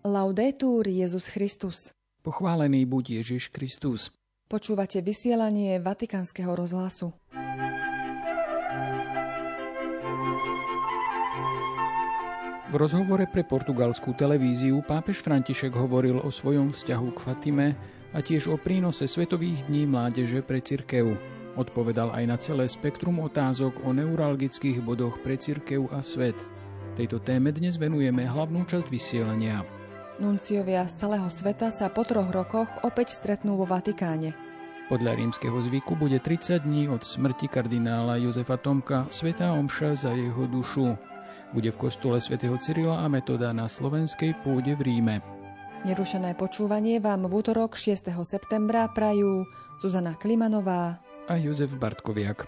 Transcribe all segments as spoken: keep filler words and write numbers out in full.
Laudetur Jesus Christus. Pochválený buď Ježiš Kristus. Počúvate vysielanie Vatikánskeho rozhlasu. V rozhovore pre portugalskú televíziu pápež František hovoril o svojom vzťahu k Fatime a tiež o prínose Svetových dní mládeže pre cirkev. Odpovedal aj na celé spektrum otázok o neuralgických bodoch pre cirkev a svet. Tejto téme dnes venujeme hlavnú časť vysielania. Nunciovia z celého sveta sa po troch rokoch opäť stretnú vo Vatikáne. Podľa rímskeho zvyku bude tridsať dní od smrti kardinála Jozefa Tomka svätá omša za jeho dušu. Bude v kostole svätého Cyrila a Metoda na slovenskej pôde v Ríme. Nerušené počúvanie vám v útorok šiesteho septembra prajú Zuzana Klimanová a Jozef Bartkoviak.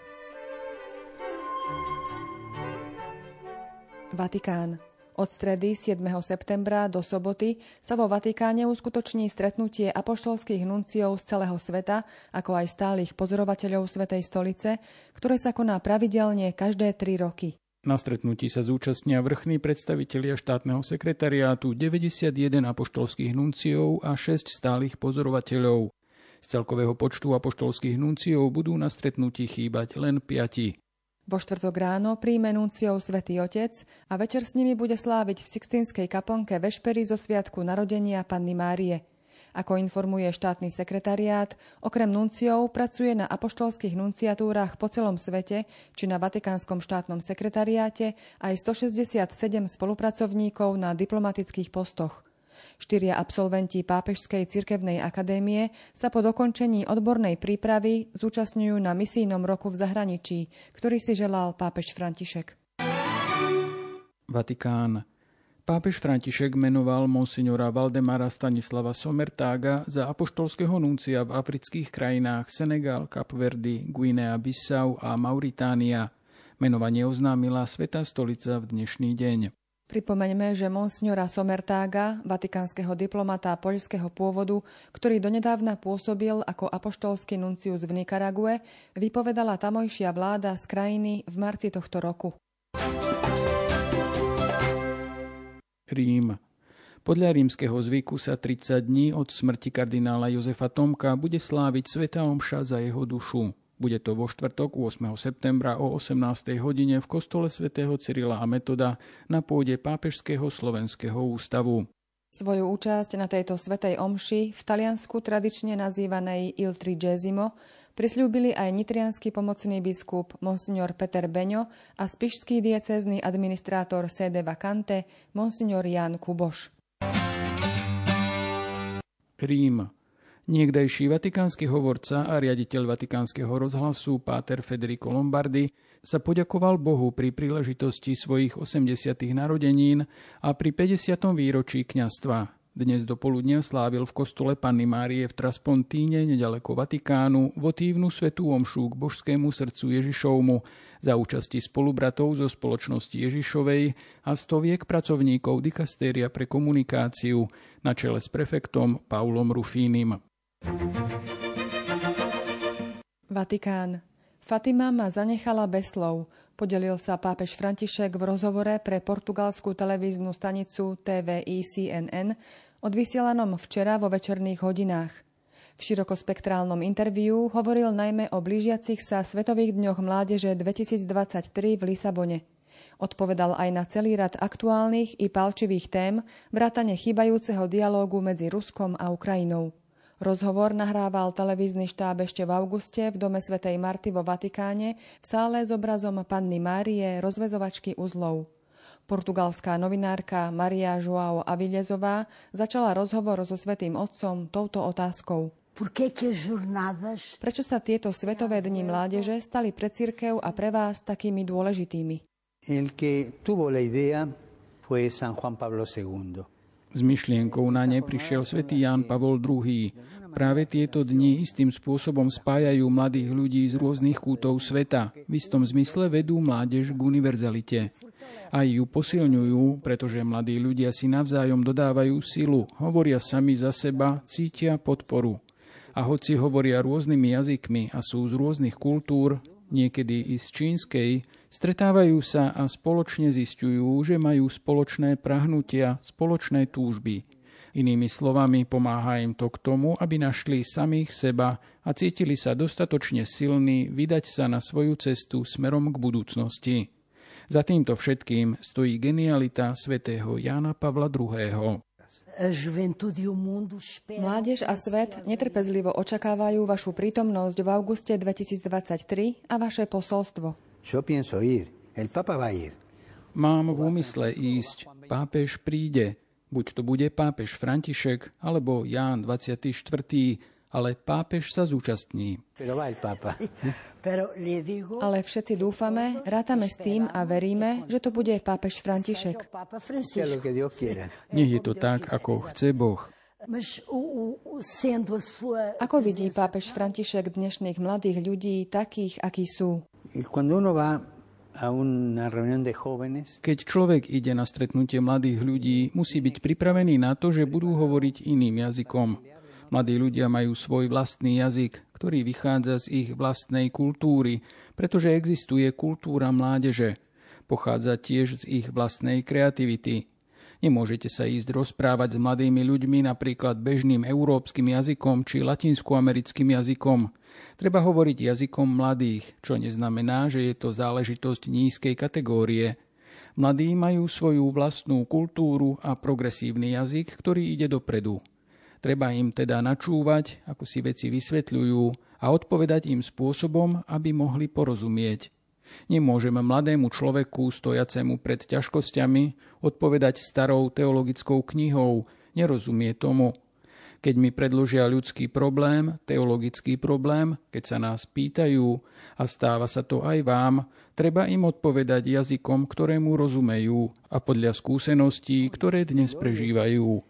Vatikán. Od stredy siedmeho septembra do soboty sa vo Vatikáne uskutoční stretnutie apoštolských nunciov z celého sveta, ako aj stálych pozorovateľov Svätej stolice, ktoré sa koná pravidelne každé tri roky. Na stretnutí sa zúčastnia vrchní predstavitelia štátneho sekretariátu, deväťdesiatjeden apoštolských nunciov a šesť stálych pozorovateľov. Z celkového počtu apoštolských nunciov budú na stretnutí chýbať len piati. Vo štvrtok ráno príjme nunciov Svätý Otec a večer s nimi bude sláviť v Sixtínskej kaplnke vešpery zo sviatku narodenia Panny Márie. Ako informuje štátny sekretariát, okrem nunciov pracuje na apoštolských nunciatúrach po celom svete či na Vatikánskom štátnom sekretariáte aj stošesťdesiatsedem spolupracovníkov na diplomatických postoch. Štyria absolventi Pápežskej cirkevnej akadémie sa po dokončení odbornej prípravy zúčastňujú na misijnom roku v zahraničí, ktorý si želal pápež František. Vatikán. Pápež František menoval monsignora Valdemara Stanislava Somertága za apoštolského nuncia v afrických krajinách Senegal, Kapverdy, Guinea-Bissau a Mauritánia. Menovanie oznámila Svätá stolica v dnešný deň. Pripomeňme, že monsignora Somertága, vatikánskeho diplomata poľského pôvodu, ktorý donedávna pôsobil ako apoštolský nuncius v Nikarague, vypovedala tamojšia vláda z krajiny v marci tohto roku. Rím. Podľa rímskeho zvyku sa tridsať dní od smrti kardinála Jozefa Tomka bude sláviť svätá omša za jeho dušu. Bude to vo štvrtok ôsmeho septembra o osemnástej hodine v kostole svätého Cyrila a Metoda na pôde Pápežského slovenského ústavu. Svoju účasť na tejto svätej omši, v Taliansku tradične nazývanej Il Trigesimo, prisľúbili aj nitriansky pomocný biskup monsignor Peter Beňo a spišský diecézny administrátor sede vacante monsignor Ján Kuboš. Rím. Niekdajší vatikánsky hovorca a riaditeľ Vatikánskeho rozhlasu páter Federico Lombardi sa poďakoval Bohu pri príležitosti svojich osemdesiatych narodenín a pri päťdesiatom výročí kňazstva. Dnes dopoludnia slávil v kostole Panny Márie v Traspontíne nedaleko Vatikánu votívnu svätú omšu k božskému srdcu Ježišovmu za účasti spolubratov zo spoločnosti Ježišovej a stoviek pracovníkov dikastéria pre komunikáciu na čele s prefektom Paulom Rufínim. Vatikán. Fatima ma zanechala bez slov, podelil sa pápež František v rozhovore pre portugalskú televíznu stanicu té vé í C N N odvysielanom včera vo večerných hodinách. V širokospektrálnom interviu hovoril najmä o blížiacich sa Svetových dňoch mládeže dvetisícdvadsaťtri v Lisabone. Odpovedal aj na celý rad aktuálnych i palčivých tém, vrátane chýbajúceho dialógu medzi Ruskom a Ukrajinou. Rozhovor nahrával televízny štáb ešte v auguste v dome svätej Marty vo Vatikáne v sále s obrazom Panny Márie, rozväzovačky uzlov. Portugalská novinárka Maria João Avilezová začala rozhovor so svätým otcom touto otázkou. Prečo sa tieto Svetové dni mládeže stali pre cirkev a pre vás takými dôležitými? S myšlienkou na ne prišiel svätý Ján Pavol druhý. Práve tieto dni istým spôsobom spájajú mladých ľudí z rôznych kútov sveta. V istom zmysle vedú mládež k univerzalite. Aj ju posilňujú, pretože mladí ľudia si navzájom dodávajú silu, hovoria sami za seba, cítia podporu. A hoci hovoria rôznymi jazykmi a sú z rôznych kultúr, niekedy i z čínskej, stretávajú sa a spoločne zisťujú, že majú spoločné prahnutia, spoločné túžby. Inými slovami, pomáha im to k tomu, aby našli samých seba a cítili sa dostatočne silní vydať sa na svoju cestu smerom k budúcnosti. Za týmto všetkým stojí genialita svätého Jána Pavla druhého. Mládež a svet netrpezlivo očakávajú vašu prítomnosť v auguste dvetisícdvadsaťtri a vaše posolstvo. Mám v úmysle ísť. Pápež príde. Buď to bude pápež František alebo Ján dvadsiaty štvrtý ale pápež sa zúčastní. Ale všetci dúfame, rátame s tým a veríme, že to bude pápež František. Nech je to tak, ako chce Boh. Ako vidí pápež František dnešných mladých ľudí, takých, akí sú? Keď človek ide na stretnutie mladých ľudí, musí byť pripravený na to, že budú hovoriť iným jazykom. Mladí ľudia majú svoj vlastný jazyk, ktorý vychádza z ich vlastnej kultúry, pretože existuje kultúra mládeže. Pochádza tiež z ich vlastnej kreativity. Nemôžete sa ísť rozprávať s mladými ľuďmi napríklad bežným európskym jazykom či latinskoamerickým jazykom. Treba hovoriť jazykom mladých, čo neznamená, že je to záležitosť nízkej kategórie. Mladí majú svoju vlastnú kultúru a progresívny jazyk, ktorý ide dopredu. Treba im teda načúvať, ako si veci vysvetľujú a odpovedať im spôsobom, aby mohli porozumieť. Nemôžeme mladému človeku stojacemu pred ťažkosťami odpovedať starou teologickou knihou, nerozumie tomu. Keď mi predložia ľudský problém, teologický problém, keď sa nás pýtajú, a stáva sa to aj vám, treba im odpovedať jazykom, ktorému rozumejú a podľa skúseností, ktoré dnes prežívajú.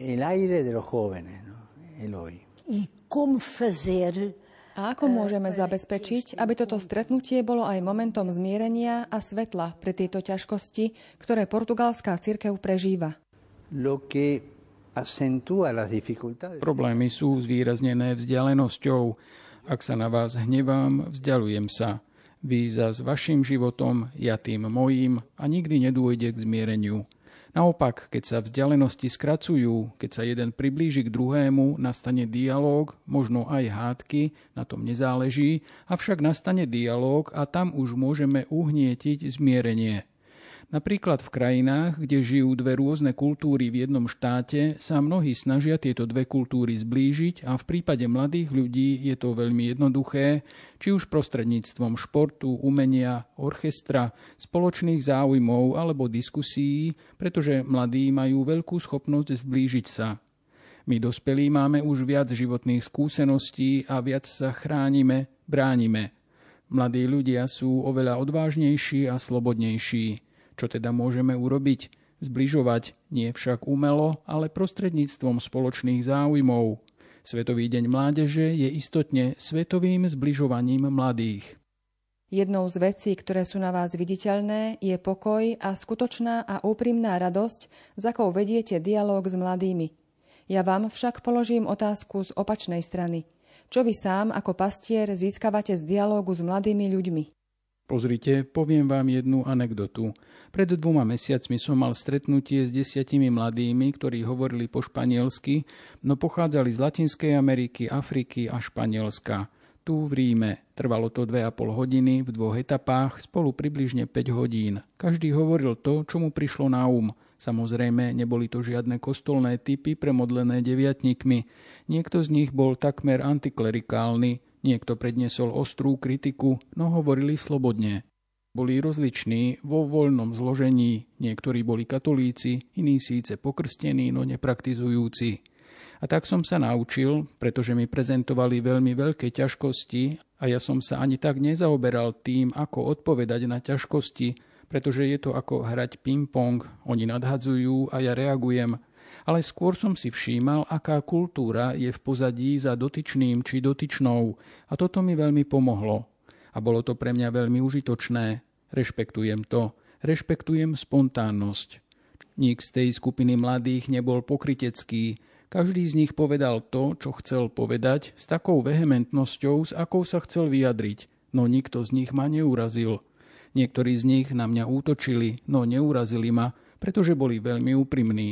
A ako môžeme zabezpečiť, aby toto stretnutie bolo aj momentom zmierenia a svetla pre tieto ťažkosti, ktoré portugalská cirkev prežíva? Problémy sú zvýraznené vzdialenosťou. Ak sa na vás hnevám, vzdialujem sa. Vy za s vašim životom, ja tým mojím a nikdy nedôjde k zmiereniu. Naopak, keď sa vzdialenosti skracujú, keď sa jeden priblíži k druhému, nastane dialóg, možno aj hádky, na tom nezáleží, avšak nastane dialóg a tam už môžeme uhnietiť zmierenie. Napríklad v krajinách, kde žijú dve rôzne kultúry v jednom štáte, sa mnohí snažia tieto dve kultúry zblížiť a v prípade mladých ľudí je to veľmi jednoduché, či už prostredníctvom športu, umenia, orchestra, spoločných záujmov alebo diskusí, pretože mladí majú veľkú schopnosť zblížiť sa. My dospelí máme už viac životných skúseností a viac sa chránime, bránime. Mladí ľudia sú oveľa odvážnejší a slobodnejší. Čo teda môžeme urobiť? Zbližovať, nie však umelo, ale prostredníctvom spoločných záujmov. Svetový deň mládeže je istotne svetovým zbližovaním mladých. Jednou z vecí, ktoré sú na vás viditeľné, je pokoj a skutočná a úprimná radosť, s akou vediete dialóg s mladými. Ja vám však položím otázku z opačnej strany. Čo vy sám ako pastier získavate z dialógu s mladými ľuďmi? Pozrite, poviem vám jednu anekdotu. Pred dvoma mesiacmi som mal stretnutie s desiatimi mladými, ktorí hovorili po španielsky, no pochádzali z Latinskej Ameriky, Afriky a Španielska. Tu v Ríme. Trvalo to dve a pol hodiny v dvoch etapách, spolu približne päť hodín. Každý hovoril to, čo mu prišlo na um. Samozrejme, neboli to žiadne kostolné typy premodlené deviatnikmi. Niekto z nich bol takmer antiklerikálny, niekto predniesol ostrú kritiku, no hovorili slobodne. Boli rozliční vo voľnom zložení, niektorí boli katolíci, iní síce pokrstení, no nepraktizujúci. A tak som sa naučil, pretože mi prezentovali veľmi veľké ťažkosti a ja som sa ani tak nezaoberal tým, ako odpovedať na ťažkosti, pretože je to ako hrať ping-pong, oni nadhadzujú a ja reagujem. Ale skôr som si všímal, aká kultúra je v pozadí za dotyčným či dotyčnou a toto mi veľmi pomohlo. A bolo to pre mňa veľmi užitočné. Rešpektujem to. Rešpektujem spontánnosť. Nik z tej skupiny mladých nebol pokrytecký. Každý z nich povedal to, čo chcel povedať, s takou vehementnosťou, s akou sa chcel vyjadriť. No nikto z nich ma neurazil. Niektorí z nich na mňa útočili, no neurazili ma, pretože boli veľmi úprimní.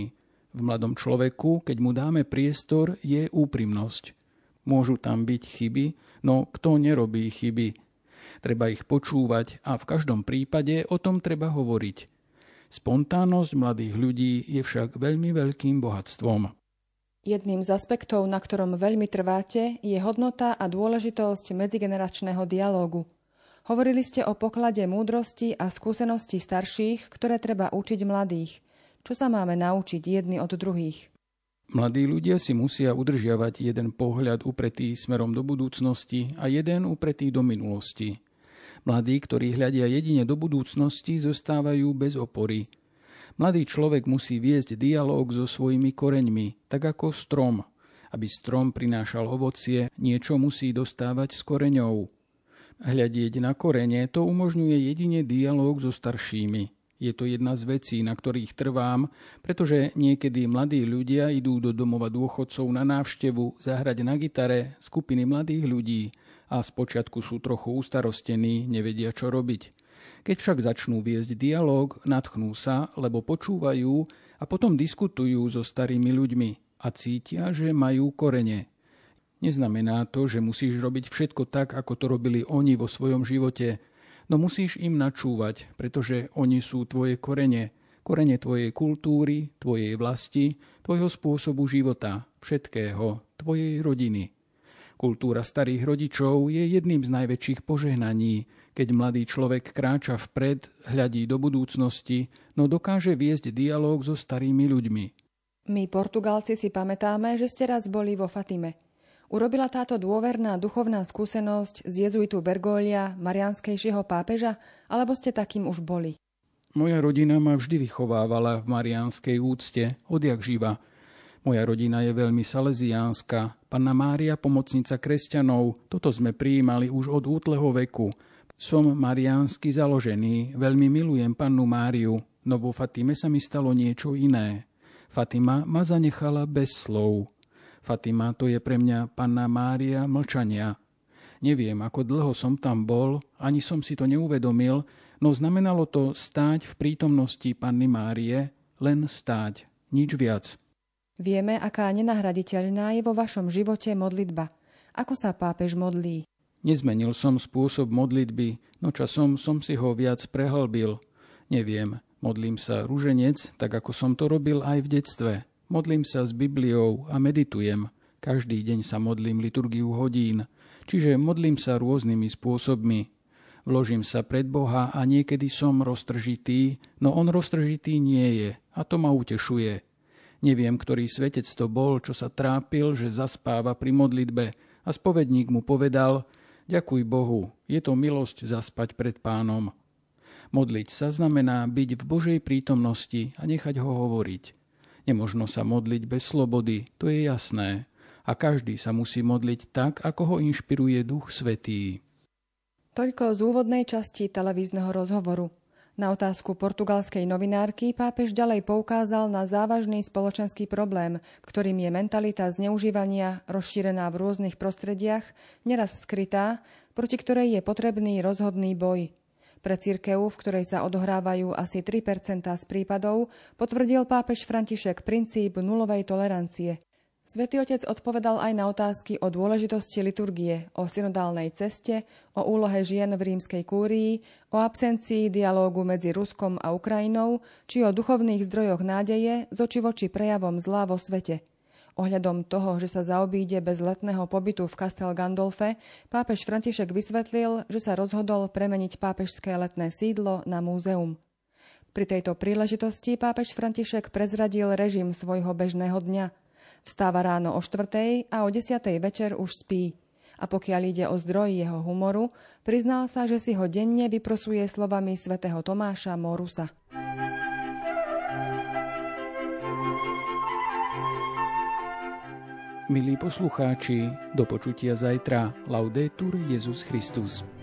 V mladom človeku, keď mu dáme priestor, je úprimnosť. Môžu tam byť chyby, no kto nerobí chyby? Treba ich počúvať a v každom prípade o tom treba hovoriť. Spontánnosť mladých ľudí je však veľmi veľkým bohatstvom. Jedným z aspektov, na ktorom veľmi trváte, je hodnota a dôležitosť medzigeneračného dialógu. Hovorili ste o poklade múdrosti a skúsenosti starších, ktoré treba učiť mladých. Čo sa máme naučiť jedni od druhých? Mladí ľudia si musia udržiavať jeden pohľad upretý smerom do budúcnosti a jeden upretý do minulosti. Mladí, ktorí hľadia jedine do budúcnosti, zostávajú bez opory. Mladý človek musí viesť dialóg so svojimi koreňmi, tak ako strom. Aby strom prinášal ovocie, niečo musí dostávať s koreňou. Hľadieť na korene to umožňuje jedine dialóg so staršími. Je to jedna z vecí, na ktorých trvám, pretože niekedy mladí ľudia idú do domova dôchodcov na návštevu zahrať na gitare skupiny mladých ľudí a spočiatku sú trochu ustarostení, nevedia čo robiť. Keď však začnú viesť dialóg, nadchnú sa, lebo počúvajú a potom diskutujú so starými ľuďmi a cítia, že majú korene. Neznamená to, že musíš robiť všetko tak, ako to robili oni vo svojom živote, no musíš im načúvať, pretože oni sú tvoje korene, korene tvojej kultúry, tvojej vlasti, tvojho spôsobu života, všetkého, tvojej rodiny. Kultúra starých rodičov je jedným z najväčších požehnaní, keď mladý človek kráča vpred, hľadí do budúcnosti, no dokáže viesť dialóg so starými ľuďmi. My, Portugalci, si pamätáme, že ste raz boli vo Fatime. Urobila táto dôverná duchovná skúsenosť z jezuitu Bergoglio, mariánskejšieho pápeža, alebo ste takým už boli? Moja rodina ma vždy vychovávala v mariánskej úcte, odjak živa. Moja rodina je veľmi salesiánska. Panna Mária, pomocnica kresťanov, toto sme prijímali už od útleho veku. Som mariánsky založený, veľmi milujem pannu Máriu, no vo Fatime sa mi stalo niečo iné. Fatima ma zanechala bez slov. Fatima to je pre mňa panna Mária mlčania. Neviem, ako dlho som tam bol, ani som si to neuvedomil, no znamenalo to stáť v prítomnosti panny Márie, len stáť, nič viac. Vieme, aká nenahraditeľná je vo vašom živote modlitba. Ako sa pápež modlí? Nezmenil som spôsob modlitby, no časom som si ho viac prehlbil. Neviem, modlím sa ruženec, tak ako som to robil aj v detstve. Modlím sa s Bibliou a meditujem. Každý deň sa modlím liturgiu hodín, čiže modlím sa rôznymi spôsobmi. Vložím sa pred Boha a niekedy som roztržitý, no on roztržitý nie je a to ma utešuje. Neviem, ktorý svetec to bol, čo sa trápil, že zaspáva pri modlitbe a spovedník mu povedal: ďakuj Bohu, je to milosť zaspať pred Pánom. Modliť sa znamená byť v Božej prítomnosti a nechať ho hovoriť. Nemožno sa modliť bez slobody, to je jasné. A každý sa musí modliť tak, ako ho inšpiruje Duch Svätý. Toľko z úvodnej časti televízneho rozhovoru. Na otázku portugalskej novinárky pápež ďalej poukázal na závažný spoločenský problém, ktorým je mentalita zneužívania rozšírená v rôznych prostrediach, neraz skrytá, proti ktorej je potrebný rozhodný boj. Pre cirkev, v ktorej sa odohrávajú asi tri percentá z prípadov, potvrdil pápež František princíp nulovej tolerancie. Svätý Otec odpovedal aj na otázky o dôležitosti liturgie, o synodálnej ceste, o úlohe žien v rímskej kúrii, o absencii dialógu medzi Ruskom a Ukrajinou, či o duchovných zdrojoch nádeje z oči voči prejavom zla vo svete. Ohľadom toho, že sa zaobíde bez letného pobytu v Castel Gandolfe, pápež František vysvetlil, že sa rozhodol premeniť pápežské letné sídlo na múzeum. Pri tejto príležitosti pápež František prezradil režim svojho bežného dňa. Vstáva ráno o štvrtej a o desiatej večer už spí. A pokiaľ ide o zdroj jeho humoru, priznal sa, že si ho denne vyprosuje slovami svätého Tomáša Morusa. Milí poslucháči, do počutia zajtra. Laudetur Jesus Christus.